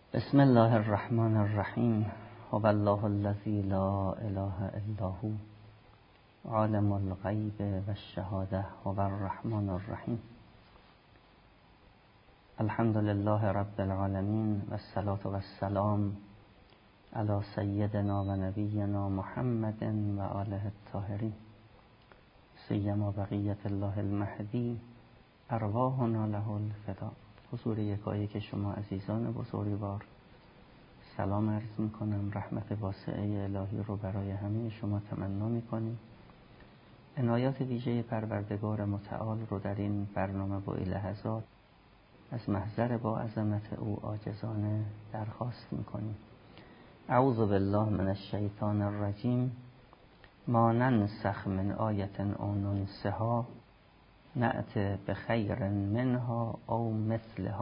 بسم الله الرحمن الرحیم. هو الله الذی لا اله الا هو عالم الغیب و الشهاده هو الرحمن الرحیم. الحمد لله رب العالمین و الصلاة و السلام علی سیدنا و نبینا محمد و آله الطاهرین سیما بقیت الله المهدی ارواحنا له الفدا. حضور یکایک شما عزیزان بزرگوار سلام عرض میکنم. رحمت واسعه الهی رو برای همه شما تمنا میکنیم. عنایات ویژه پروردگار متعال رو در این برنامه با لحظات از محضر با عظمت او عاجزانه درخواست میکنیم. اعوذ بالله من الشیطان الرجیم. ما ننسخ من آیة او ننسها نأت بخیر منها او مثلها.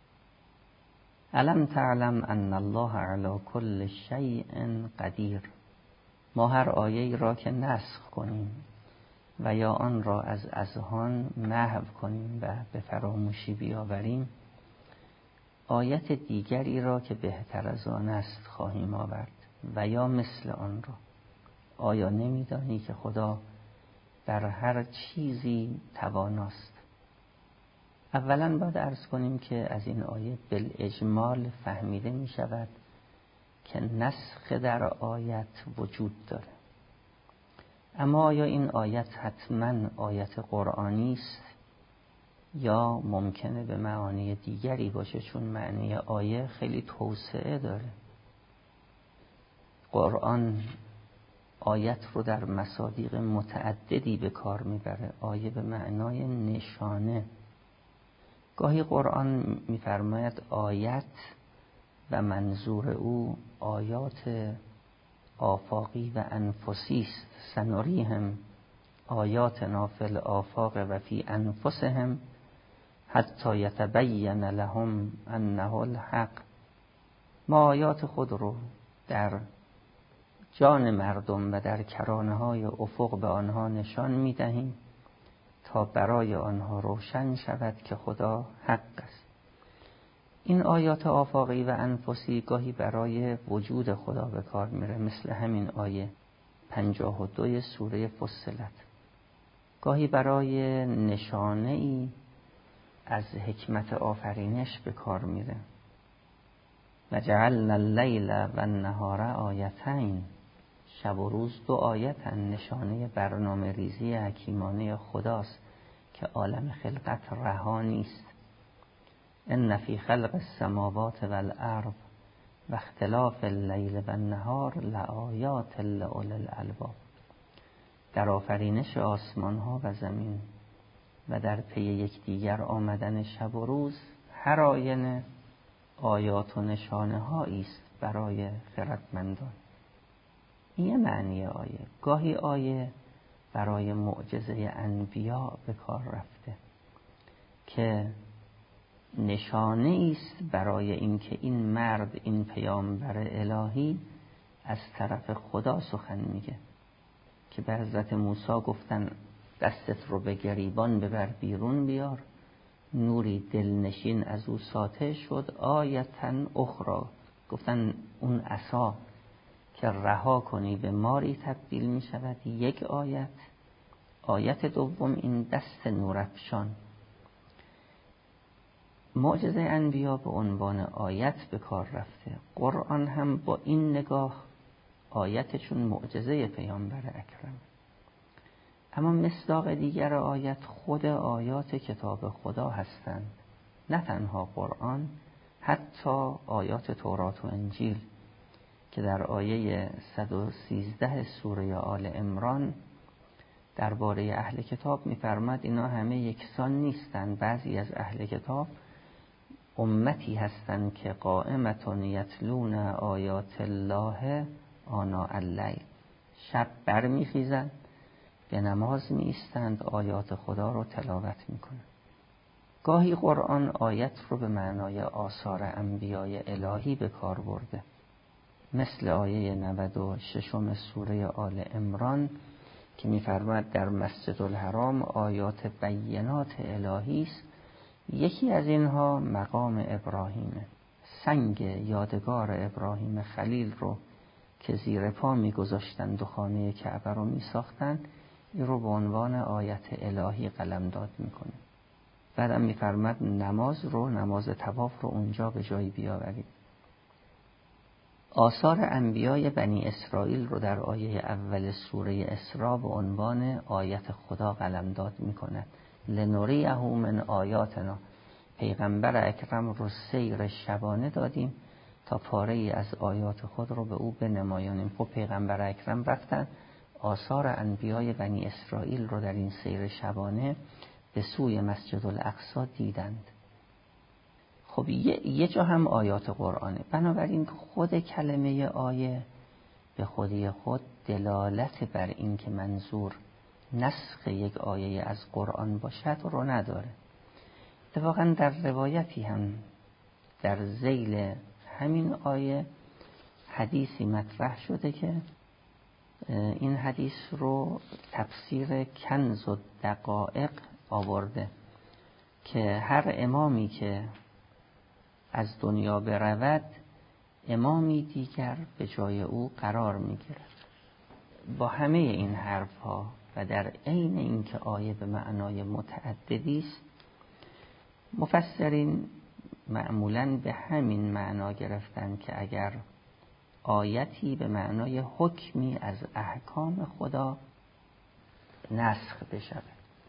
الم تعلم ان الله علی کل شیء قدیر. ما هر آیه‌ای را که نسخ کنیم و یا آن را از اذهان محو کنیم و به فراموشی بیاوریم، آیت دیگری را که بهتر از آن است خواهیم آورد و یا مثل آن را. آیا نمی‌دانی که خدا در هر چیزی تواناست؟ اولا باید عرض کنیم که از این آیه بالاجمال فهمیده می شود که نسخ در آیت وجود داره. اما آیا این آیت حتما آیت قرآنی است یا ممکنه به معانی دیگری باشه؟ چون معنی آیه خیلی توسعه داره. قرآن آیت رو در مصادیق متعددی به کار میبره. آیه به معنای نشانه. گاهی قرآن میفرماید آیت و منظور او آیات آفاقی و انفسی است. سنریهم آیاتنا فی الآفاق و فی انفسهم حتی یتبین لهم انه الحق. ما آیات خود رو در جان مردم و در کرانه های افق به آنها نشان می دهیم تا برای آنها روشن شود که خدا حق است. این آیات آفاقی و انفسی گاهی برای وجود خدا به کار میره، مثل همین آیه 52 سوره فصلت. گاهی برای نشانه ای از حکمت آفرینش به کار میره. و جعلنا اللیل و النهار آیتین. شب و روز دو آیتن، نشانه برنامه ریزی حکیمانه خداست که عالم خلقت رها نیست. ان فی خلق السماوات والارض و اختلاف اللیل و النهار لآیات لأولی الالباب. در آفرینش آسمان ها و زمین و در پی یکدیگر آمدن شب و روز هر آینه آیات و نشانه هایی است برای خردمندان. این یه معنی آیه. گاهی آیه برای معجزه انبیا به کار رفته که نشانه است برای اینکه این مرد، این پیامبر الهی از طرف خدا سخن میگه. که به حضرت موسی گفتن دستت رو به گریبان ببر بیرون بیار، نوری دلنشین از او ساطع شد. آیتن اخرى، گفتن اون عصا که رها کنی به ماری تبدیل می شود، یک آیت. آیت دوم این دست نورافشان. معجزه انبیا به عنوان آیت به کار رفته. قرآن هم با این نگاه آیت چون معجزه پیامبر اکرم. اما مصداق دیگر آیت خود آیات کتاب خدا هستند. نه تنها قرآن، حتی آیات تورات و انجیل که در آیه 113 سوره آل عمران درباره اهل کتاب می‌فرماد اینا همه یکسان نیستند. بعضی از اهل کتاب امتی هستند که قائمتون یتلون آیات الله آناء اللیل. شب برمیخیزند، به نماز میایستند، آیات خدا رو تلاوت میکنند. گاهی قرآن آیت رو به معنای آثار انبیای الهی به کار برده، مثل آیه 96 سوره آل عمران که می‌فرماید در مسجد الحرام آیات بینات الهی است. یکی از اینها مقام ابراهیمه. سنگ یادگار ابراهیم خلیل رو که زیر پا میگذاشتند و خانه کعبه رو میساختند، این رو به عنوان آیت الهی قلمداد میکنه. بعدم میفرماد نماز طواف رو اونجا به جای بیاورید. آثار انبیای بنی اسرائیل رو در آیه اول سوره اسراء به عنوان آیت خدا قلمداد میکند. لنریه من آیاتنا، پیغمبر اکرم رو سیر شبانه دادیم تا پاره ای از آیات خود رو به او بنمایانیم. خب پیغمبر اکرم رفتن آثار انبیای بنی اسرائیل رو در این سیر شبانه به سوی مسجد الاقصی دیدند. خب یه جا هم آیات قرآنه، بنابراین خود کلمه آیه به خودی خود دلالت بر این که منظور نسخ یک آیه از قرآن باشد رو نداره. اتفاقا در روایتی هم در ذیل همین آیه حدیثی مطرح شده که این حدیث رو تفسیر کنز الدقایق آورده که هر امامی که از دنیا برود امامی دیگر به جای او قرار میگیرد. با همه این حرف ها و در عین اینکه آیه به معنای متعددی است، مفسرین معمولاً به همین معنا گرفتن که اگر آیتی به معنای حکمی از احکام خدا نسخ بشود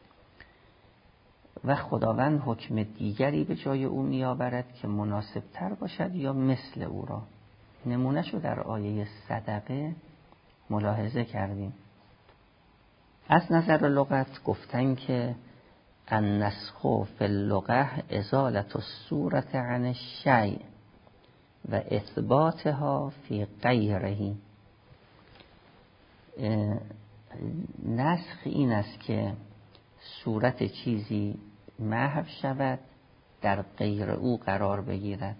و خداوند حکم دیگری به جای او میآورد که مناسب تر باشد یا مثل او را. نمونهشو در آیه صدقه ملاحظه کردیم. از نظر لغت گفتن که النسخ فی اللغة ازالة الصورة عن الشیء و اثباتها فی غیره. نسخ این است که صورت چیزی محو شود در غیر او قرار بگیرد.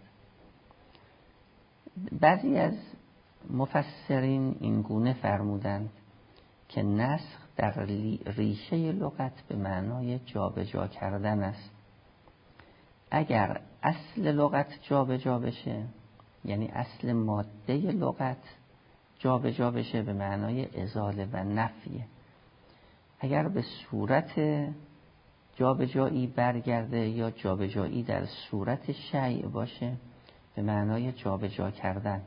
بعضی از مفسرین این گونه فرمودند که نسخ در ریشه لغت به معنای جابجا کردن است. اگر اصل لغت جابجا بشه، یعنی اصل ماده لغت جابجا بشه، به معنای ازاله و نفیه. اگر به صورت جابجایی برگرده یا جابجایی در صورت شیء باشه، به معنای جابجا کردن.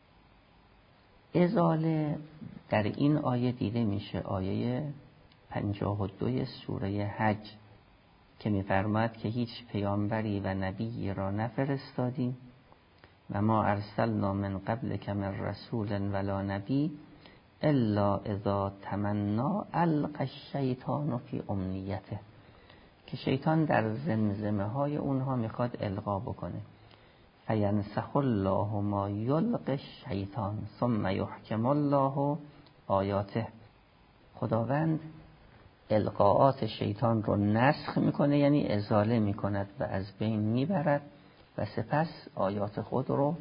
ازاله در این آیه دیده میشه، آیه 52 سوره حج که میفرماید که هیچ پیامبری و نبی را نفرستادیم و ما ارسلنا من قبلک من رسول ولا نبی الا اذا تمنا القى الشیطان فی امنیته، که شیطان در زمزمه های اونها میخواد القا بکنه. فینسخ الله ما یلقی الشیطان ثم یحکم الله آیاته. خداوند القاءات شیطان رو نسخ میکنه، یعنی ازاله میکند و از بین میبرد و سپس آیات خود رو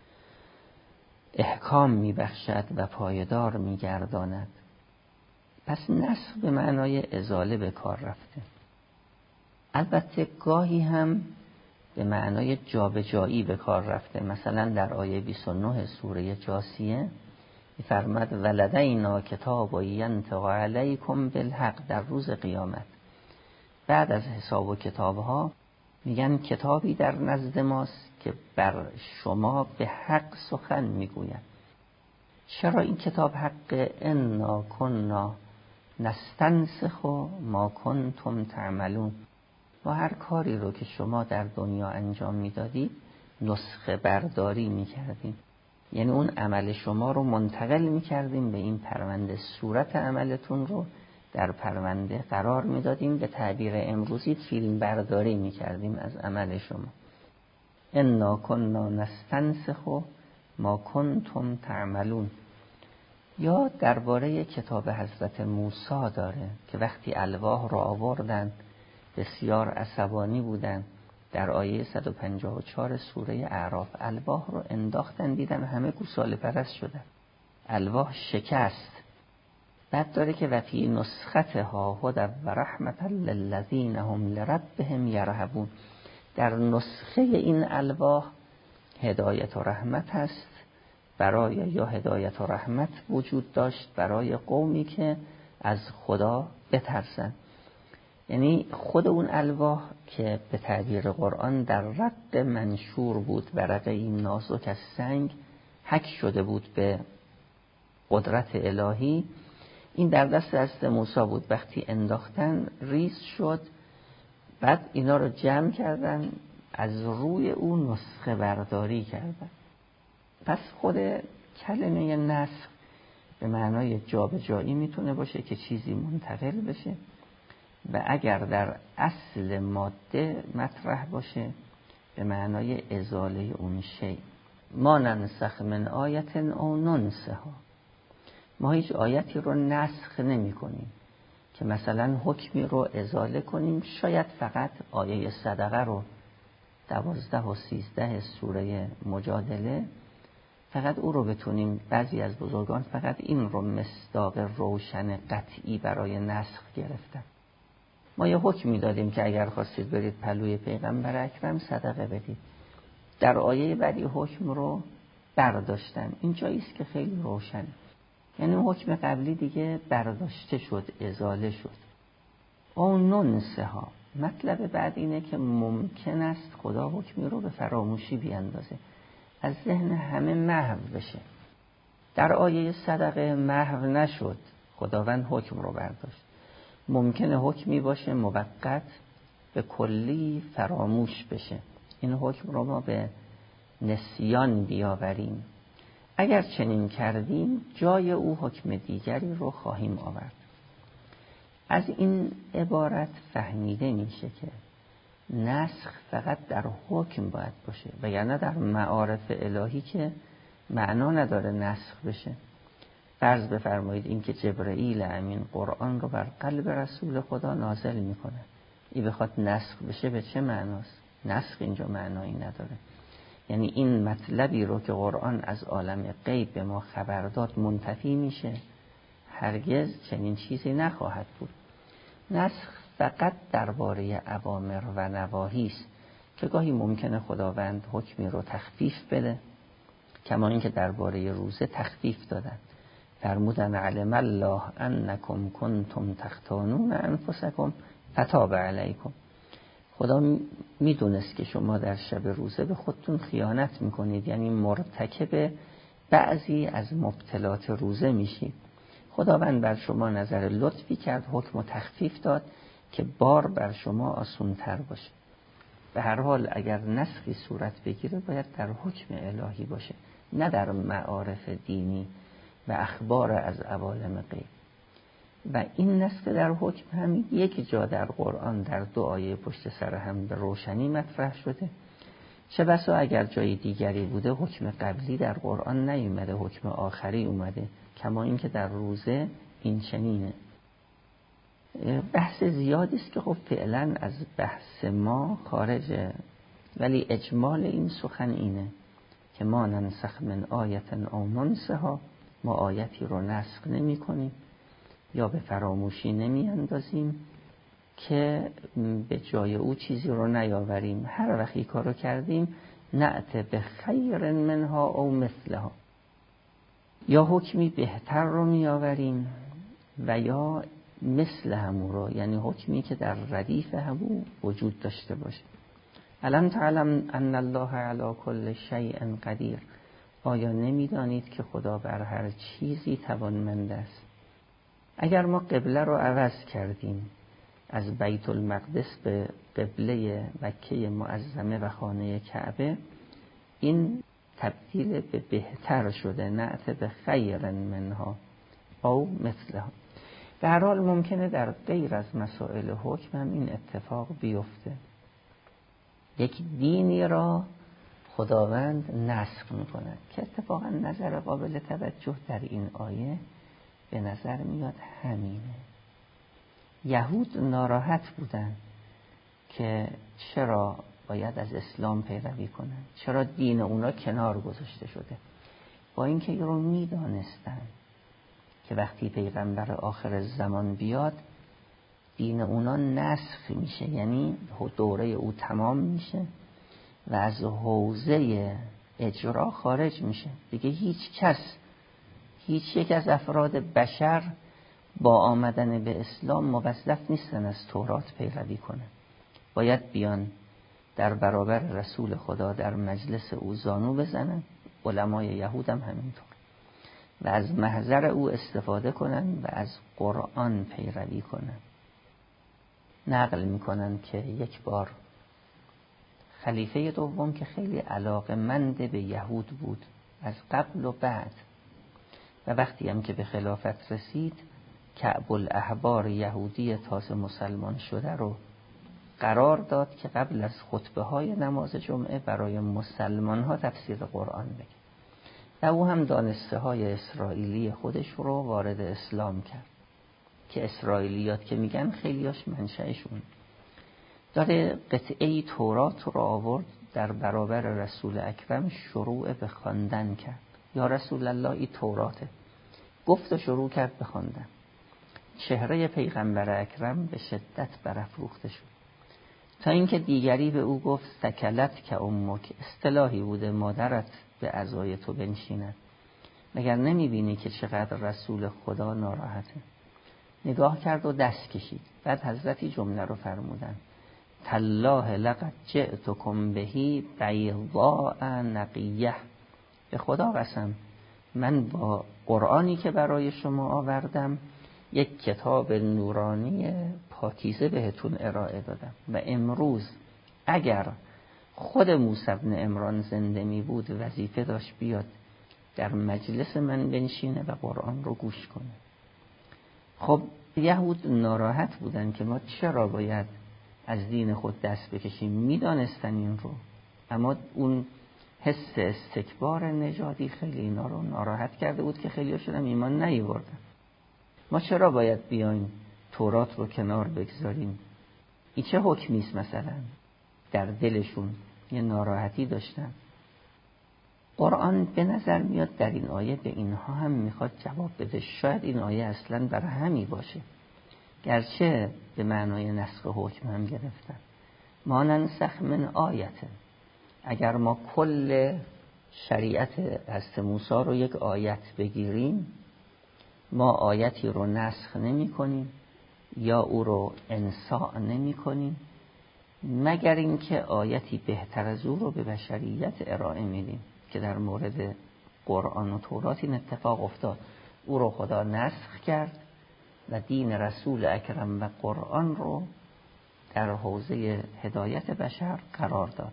احکام میبخشد و پایدار میگرداند. پس نسخ به معنای ازاله به کار رفته. البته گاهی هم به معنای جابجایی به کار رفته. مثلا در آیه 29 سوره جاثیه می‌فرماد ولدینا کتاب ینطق علیکم بالحق، در روز قیامت بعد از حساب و کتابها میگن کتابی در نزد ماست که بر شما به حق سخن میگوید. چرا این کتاب حق؟ انا کنا نستنسخ ما کنتم تعملون. ما هر کاری رو که شما در دنیا انجام میدادید نسخه برداری میکردیم، یعنی اون عمل شما رو منتقل میکردیم به این پرونده، صورت عملتون رو در پرونده قرار میدادیم، به تعبیر امروزی فیلم برداری میکردیم از عمل شما. انا کنا نستنسخ ما کنتم تعملون. یا درباره کتاب حضرت موسی داره که وقتی الواح رو آوردن بسیار عصبانی بودن. در آیه 154 سوره اعراف الواح رو انداختن، دیدن همه گوساله پرست شدن، الواح شکست. بعد داره که و فی نسختها هدی و رحمت للذین هم لربهم یرهبون. در نسخه این الواح هدایت و رحمت هست برای، یا هدایت و رحمت وجود داشت برای قومی که از خدا بترسن. یعنی خود اون الواح که به تعبیر قرآن در رق منشور بود، ورقه این نازک از سنگ حک شده بود به قدرت الهی، این در دست حضرت موسی بود. وقتی انداختن ریز شد، بعد اینا رو جمع کردن، از روی اون نسخه برداری کردن. پس خود کلمه نسخ به معنای جابجایی میتونه باشه که چیزی منتقل بشه، و اگر در اصل ماده مطرح باشه به معنای ازاله اون شی. ما ننسخ من آیت او ننسها، ما هیچ آیتی رو نسخ نمی کنیم که مثلا حکمی رو ازاله کنیم. شاید فقط آیه صدقه رو 12 و 13 سوره مجادله، فقط او رو بتونیم، بعضی از بزرگان فقط این رو مصداق روشن قطعی برای نسخ گرفتن. ما یه حکمی دادیم که اگر خواستید برید پلوی پیغمبر اکرم صدقه بدید، در آیه بعدی حکم رو برداشتن. این جایی است که خیلی روشنه، یعنی حکم قبلی دیگه برداشته شد، ازاله شد. اون ننسها، مطلب بعد اینه که ممکن است خدا حکمی رو به فراموشی بیاندازه، از ذهن همه محو بشه. در آیه صدقه محو نشد، خداوند حکم رو برداشت. ممکنه حکمی باشه موقت به کلی فراموش بشه، این حکم رو ما به نسیان بیاوریم. اگر چنین کردیم جای او حکم دیگری رو خواهیم آورد. از این عبارت فهمیده میشه که نسخ فقط در حکم باید باشه، وگرنه در معارف الهی که معنا نداره نسخ بشه. فرض بفرمایید این که جبرئیل امین قرآن رو بر قلب رسول خدا نازل میکنه، این بخواد نسخ بشه به چه معناست؟ نسخ اینجا معنایی نداره. یعنی این مطلبی رو که قرآن از عالم غیب به ما خبر داد منتفی میشه؟ هرگز چنین چیزی نخواهد بود. نسخ فقط درباره اوامر و نواهی است که گاهی ممکنه خداوند حکمی رو تخفیف بده، کما اینکه درباره روزه تخفیف دادن، فرمودن علم الله انکم کنتم تختانون انفسکم فتاب علیکم. خدا میدونست که شما در شب روزه به خودتون خیانت میکنید، یعنی مرتکب بعضی از مبطلات روزه میشید. خداوند بر شما نظر لطفی کرد، حکم و تخفیف داد که بار بر شما آسان‌تر باشه. به هر حال اگر نسخی صورت بگیره باید در حکم الهی باشه، نه در معارف دینی و اخبار از عوالم غیب. و این نسخ در حکم هم یک جا در قرآن در 2 آیه پشت سر هم به روشنی مطرح شده. چه بسا اگر جای دیگری بوده حکم قبلی در قرآن نیومده، حکم آخری اومده، کما اینکه در روزه این چنینه. بحث زیادی است که خب فعلا از بحث ما خارجه، ولی اجمال این سخن اینه که ما ننسخ من آیت او ننسها، ما آیتی رو نسخ نمی کنیم یا به فراموشی نمی اندازیم که به جای او چیزی رو نیاوریم. هر وقتی کارو کردیم نأت به خیر منها او مثلها، یا حکمی بهتر رو می آوریم و یا مثل همون رو، یعنی حکمی که در ردیف همون وجود داشته باشه. الان تعلم ان الله علی کل شیء قدیر، آیا نمیدانید که خدا بر هر چیزی توانمند است؟ اگر ما قبله رو عوض کردیم از بیت المقدس به قبله مکه معظمه و خانه کعبه، این تبدیل به بهتر شده، نعت به خیر منها او مثلها. در حال ممکنه در غیر از مسائل حکم هم این اتفاق بیفته. یک دینی را خداوند نسخ میکنه که اتفاقا نظر قابل توجه در این آیه به نظر میاد همینه. یهود ناراحت بودن که چرا باید از اسلام پیروی کنن، چرا دین اونا کنار گذاشته شده، با اینکه این رو میدانستن که وقتی پیغمبر آخر زمان بیاد دین اونا نسخ میشه، یعنی دوره او تمام میشه و از حوزه اجرا خارج میشه دیگه. هیچ یک از افراد بشر با آمدن به اسلام موظف نیستن از تورات پیروی کنه. باید بیان در برابر رسول خدا در مجلس او زانو بزنن، علمای یهود هم همینطور، و از محضر او استفاده کنن و از قرآن پیروی کنن. نقل میکنن که یک بار خلیفه دوم که خیلی علاقه‌مند به یهود بود از قبل و بعد، و وقتی هم که به خلافت رسید کعب الاحبار یهودی تازه مسلمان شده رو قرار داد که قبل از خطبه های نماز جمعه برای مسلمان ها تفسیر قرآن بگه، و او هم دانسته های اسرائیلی خودش رو وارد اسلام کرد که اسرائیلیات که میگن خیلیاش منشأشون داره. قطعه تورات رو آورد در برابر رسول اکرم، شروع به خواندن کرد. یا رسول الله این توراته، گفت و شروع کرد به خواندن. چهره پیغمبر اکرم به شدت برافروخته شد، تا اینکه دیگری به او گفت سکلت که امک، اصطلاحی بوده مادرت به عزای تو بنشیند، مگر نمیبینی که چقدر رسول خدا ناراحته؟ نگاه کرد و دست کشید. بعد حضرتی جمله رو فرمودن تالله لقد جئتکم بهی بیضاء نقیه، به خدا قسم من با قرآنی که برای شما آوردم یک کتاب نورانی پاکیزه بهتون ارائه دادم. و امروز اگر خود موسی بن عمران زنده می بود وظیفه داشت بیاد در مجلس من بنشینه و قرآن رو گوش کنه. خب یهود ناراحت بودن که ما چرا باید از دین خود دست بکشیم، میدانستن این رو، اما اون حس استکبار نژادی خیلی اینا رو ناراحت کرده بود که خیلیاشون هم ایمان نیاوردن. ما چرا باید بیایم تورات رو کنار بگذاریم؟ این چه حکمی است؟ مثلا در دلشون یه ناراحتی داشتن. قرآن به نظر میاد در این آیه به اینها هم میخواد جواب بده. شاید این آیه اصلا برای همی باشه، گرچه به معنای نسخ حکم هم گرفتن. ما ننسخ من آیت، اگر ما کل شریعت حضرت موسی رو یک آیت بگیریم، ما آیتی رو نسخ نمی کنیم یا او رو انساء نمی کنیم، مگر اینکه آیتی بهتر از او رو به بشریت ارائه میدیم، که در مورد قرآن و تورات این اتفاق افتاد. او رو خدا نسخ کرد و دین رسول اکرم و قرآن رو در حوزه هدایت بشر قرار داد.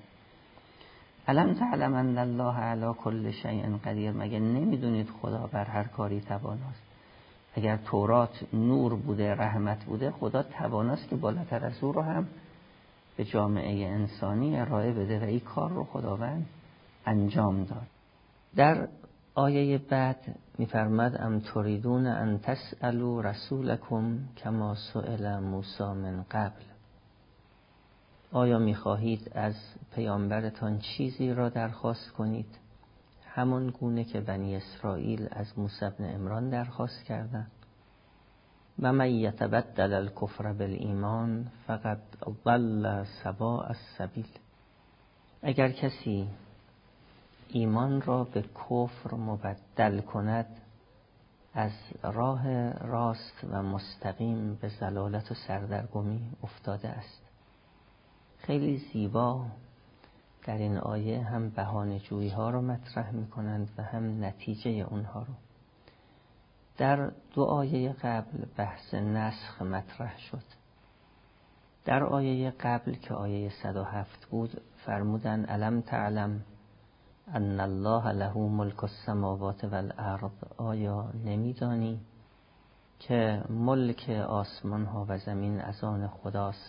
الم تعلم ان الله علی کل شیء قدیر، مگه نمیدونید خدا بر هر کاری تواناست؟ اگر تورات نور بوده، رحمت بوده، خدا تواناست که بالاتر از او رو هم به جامعه انسانی ارائه بده و این کار رو خداوند انجام داد. در آیه بعد می‌فرماد ام تریدون ان تسألوا رسولکم کما سئل موسی من قبل، آیا می‌خواهید از پیامبرتان چیزی را درخواست کنید همون گونه که بنی اسرائیل از موسی بن عمران درخواست کردند؟ و من یتبدل الکفر بالایمان فقد ضل سواء السبیل، اگر کسی ایمان را به کفر مبدل کند از راه راست و مستقیم به ضلالت و سردرگمی افتاده است. خیلی زیبا در این آیه هم بهانه‌جویی ها رو مطرح می کنند و هم نتیجه اونها رو. در دو آیه قبل بحث نسخ مطرح شد. در آیه قبل که آیه 107 بود فرمودن الم تعلم ان الله له ملک السماوات والارض، آیا نمیدانی که ملک آسمان ها و زمین از آن خداست؟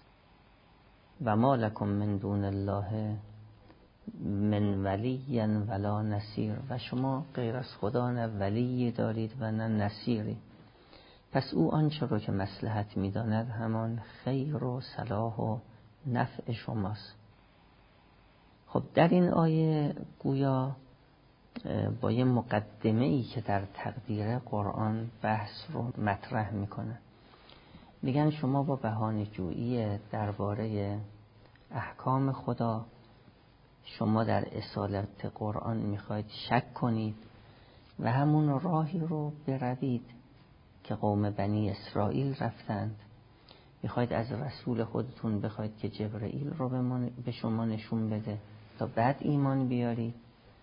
و ما لکم من دون الله من ولی ولا نصیر، و شما غیر از خدا نه ولی دارید و نه نصیری. پس او آنچه رو که مصلحت می‌داند همان خیر و صلاح و نفع شماست. خب در این آیه گویا با یه مقدمه‌ای که در تقدیر قرآن بحث رو مطرح می‌کنه. میگن شما با بهانه‌جویی درباره احکام خدا شما در اصالت قرآن میخواید شک کنید و همون راهی رو بروید که قوم بنی اسرائیل رفتند. میخواید از رسول خودتون بخواید که جبرئیل رو به شما نشون بده تا بعد ایمان بیارید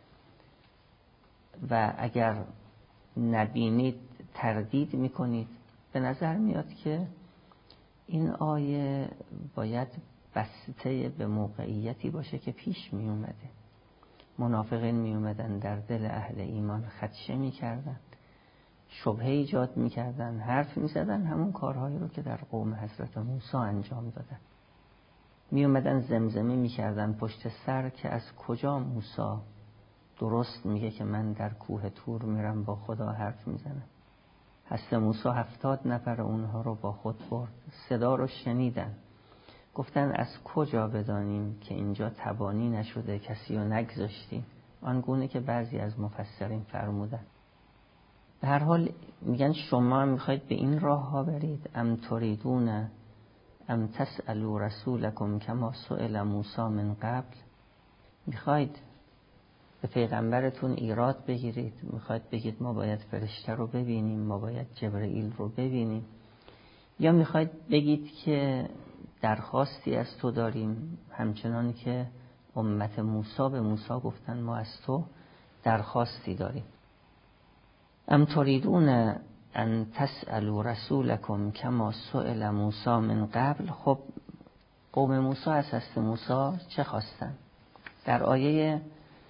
و اگر نبینید تردید میکنید. به نظر میاد که این آیه باید بسته به موقعیتی باشه که پیش می اومده. منافقین می اومدن در دل اهل ایمان خدشه می کردن، شبهه ایجاد می کردن، حرف می زدن، همون کارهایی رو که در قوم حضرت موسی انجام دادن. می اومدن زمزمه می کردن پشت سر که از کجا موسی درست میگه که من در کوه طور میرم با خدا حرف میزنم. حضرت موسی 70 نفر اونها رو با خود برد، صدا رو شنیدن، گفتن از کجا بدانیم که اینجا تبانی نشده، کسی رو نگذاشتیم، آنگونه که بعضی از مفسرین فرمودن. به هر حال میگن شما میخواید به این راه ها برید، ام تریدون ام تسألوا رسولکم کما سئل موسی من قبل. میخواید به پیغمبرتون ایراد بگیرید، میخواید بگید ما باید فرشته رو ببینیم، ما باید جبرئیل رو ببینیم، یا میخواید بگید که درخواستی از تو داریم، همچنان که امت موسی به موسی گفتن ما از تو درخواستی داریم. ام تریدون ان تسألوا رسولکم کما سئل موسی من قبل. خب قوم موسی از حضرت موسی چه خواستن؟ در آیه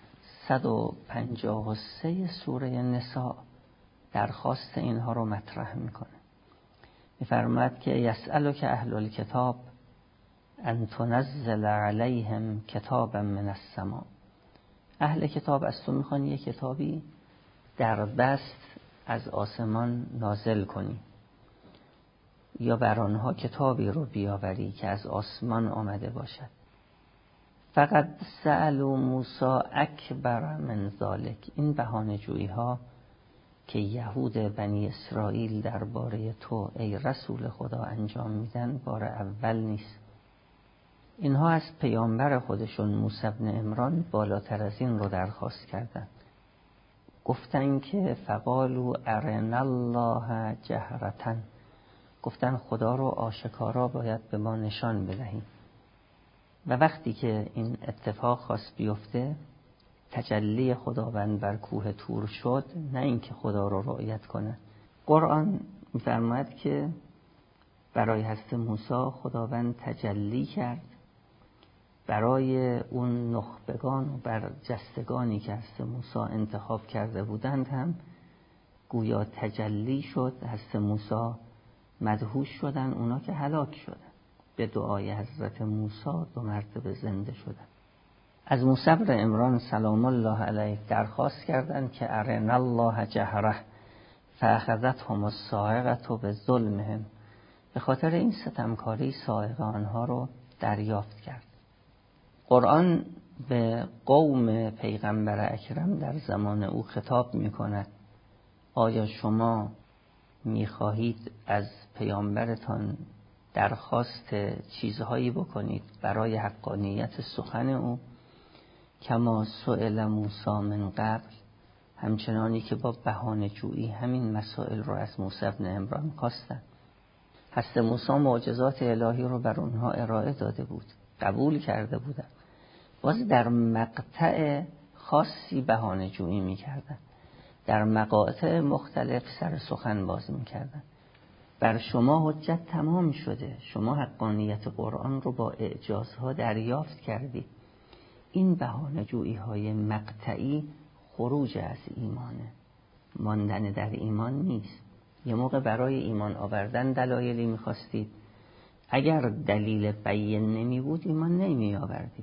153 سوره نساء درخواست اینها رو مطرح میکنه. میفرماید که یسألک اهل الکتاب ان تنزل علیهم کتابا من السماء. اهل کتاب از تو میخوان یک کتابی در بست از آسمان نازل کنی، یا بر آنها کتابی رو بیاوری که از آسمان آمده باشد. فقط سألوا موسی اکبر من ذالک. این بهانه جویی ها که یهود بنی اسرائیل درباره تو ای رسول خدا انجام میدن بار اول نیست. اینها از پیامبر خودشون موسی بن عمران بالاتر از این رو درخواست کردن. گفتن که فقالوا ارنا الله جهرة. گفتن خدا رو آشکارا باید به ما نشان بدهیم. و وقتی که این اتفاق خواست بیفته، تجلی خداوند بر کوه طور شد، نه اینکه خدا رو رؤیت کنه. قرآن می‌فرماید که برای حضرت موسی خداوند تجلی کرد، برای اون نخبگان و برجستگانی که حضرت موسی انتخاب کرده بودند هم گویا تجلی شد. حضرت موسی مدهوش شدن، اونا که هلاک شدن. به دعای حضرت موسی 2 مرتبه زنده شدن. از موسی بن عمران سلام الله علیه درخواست کردند که ارنا الله جهره فاخذتهم الصاعقه بظلمهم. به خاطر این ستمکاری صاعقه آنها رو دریافت کرد. قرآن به قوم پیغمبر اکرم در زمان او خطاب می‌کند. آیا شما می‌خواهید از پیامبرتان درخواست چیزهایی بکنید برای حقانیت سخن او؟ کما سئل موسی من قبل. همچنانی که با بهانه جویی همین مسائل رو از موسی بن عمران خواستند. حضرت موسی معجزات الهی رو بر اونها ارائه داده بود، قبول کرده بودند. باز در مقطع خاصی بهانه جویی می‌کردند، در مقاطع مختلف سر سخن باز می‌کردند. بر شما حجت تمام شده، شما حقانیت قرآن رو با اعجازها دریافت کردید. این بهانه جویی های مقطعی خروج از ایمانه، ماندن در ایمان نیست. یه موقع برای ایمان آوردن دلایلی میخواستید، اگر دلیل بیان نمی بود ایمان نمی آوردید،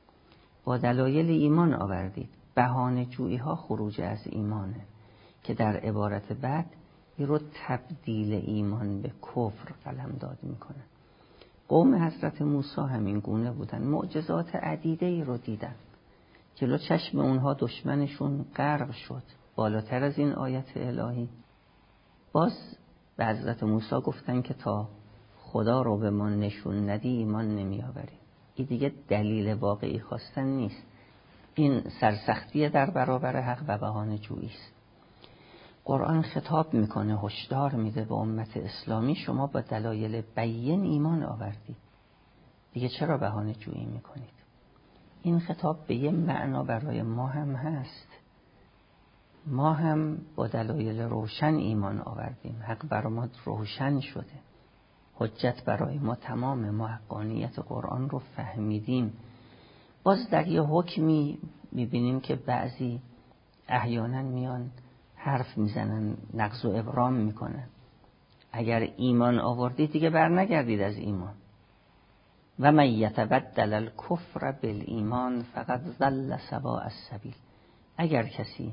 با دلایل ایمان آوردید. بهانه جویی ها خروج از ایمانه که در عبارت بعد این رو تبدیل ایمان به کفر قلمداد میکنه. قوم حضرت موسی همین گونه بودن، معجزات عدیده‌ای رو دیدن، جلو چشم اونها دشمنشون غرق شد. بالاتر از این آیت الهی باز به حضرت موسی گفتن که تا خدا رو به ما نشون ندی ایمان نمی آوریم. این دیگه دلیل واقعی خواستن نیست، این سرسختی در برابر حق و بهانه جویی است. قرآن خطاب میکنه، هشدار میده به امت اسلامی شما با دلایل بین ایمان آوردید، دیگه چرا بهانه جویی میکنید؟ این خطاب به یه معنا برای ما هم هست. ما هم با دلایل روشن ایمان آوردیم، حق برای ما روشن شده، حجت برای ما تمامه، ما حقانیت قرآن رو فهمیدیم. باز در یه حکمی میبینیم که بعضی احیانا میان حرف میزنن، نقض و ابرام میکنن. اگر ایمان آوردید دیگه بر نگردید از ایمان. و من یتبدل الکفر بالایمان فقد ضل سواء السبیل. اگر کسی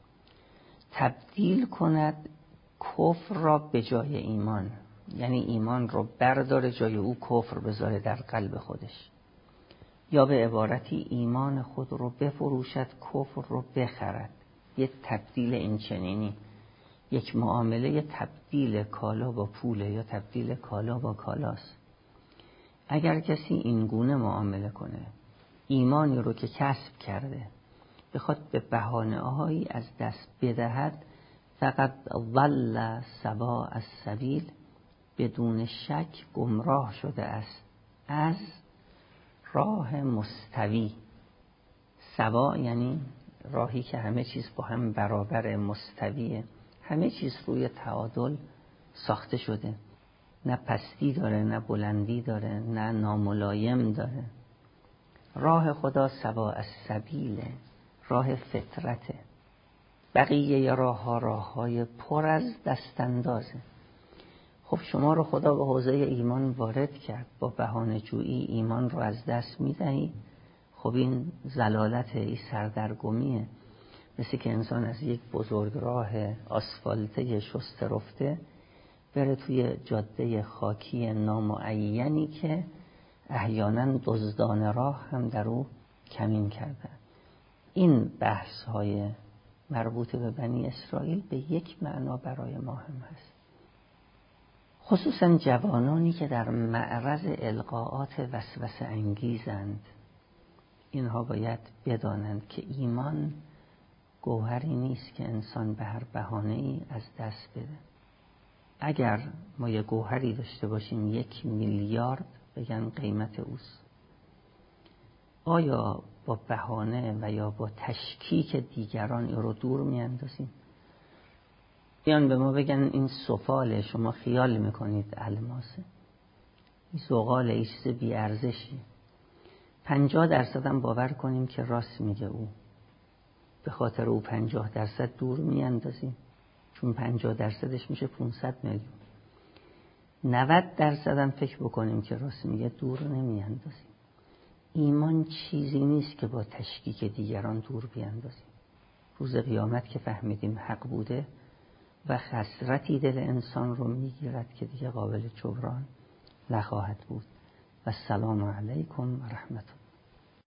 تبدیل کند کفر را به جای ایمان، یعنی ایمان رو برداره جای او کفر بذاره در قلب خودش، یا به عبارتی ایمان خود رو بفروشد کفر رو بخرد، یک تبدیل این چنینی، یک معامله تبدیل کالا با پوله یا تبدیل کالا با کالاست. اگر کسی این گونه معامله کنه، ایمانی رو که کسب کرده بخواد به بهانه‌هایی از دست بدهد، فقط ضل سواء السبیل، بدون شک گمراه شده است از راه مستوی. سوا یعنی راهی که همه چیز با هم برابر، مستویه، همه چیز روی تعادل ساخته شده، نه پستی داره نه بلندی داره نه ناملایم داره. راه خدا سواء السبیله، راه فطرته. بقیه راه های پر از دستاندازه. خب شما رو خدا به حوزه ایمان وارد کرد، با بهانه جویی ایمان رو از دست میدهی. خب این ضلالت، این سردرگمیه. مثل که انسان از یک بزرگ راه آسفالته شسته رفته بره توی جاده خاکی نامعینی که احیانا دزدان راه هم در او کمین کردن. این بحث های مربوط به بنی اسرائیل به یک معنا برای ما هم هست، خصوصا جوانانی که در معرض القاءات وسوسه انگیزند. اینها باید بدانند که ایمان گوهری نیست که انسان به هر بهانه‌ای از دست بده. اگر ما یه گوهری داشته باشیم 1 میلیارد بگن قیمت اوست، آیا با بهانه و یا با تشکیک دیگران رو دور میاندازیم؟ بیان به ما بگن این سفاله، شما خیال میکنید الماسه، این زغال، این چیز بی ارزشی. 50% هم باور کنیم که راست میگه او، به خاطر او 50% دور میاندازیم، چون 50%ش میشه 500 میلیون. 90% هم فکر بکنیم که راست میگه، دور نمیاندازیم. ایمان چیزی نیست که با تشکیک دیگران دور بیاندازیم. روز قیامت که فهمیدیم حق بوده و خسرتی دل انسان رو میگیرد که دیگه قابل جبران نخواهد بود. و السلام علیکم و رحمت الله.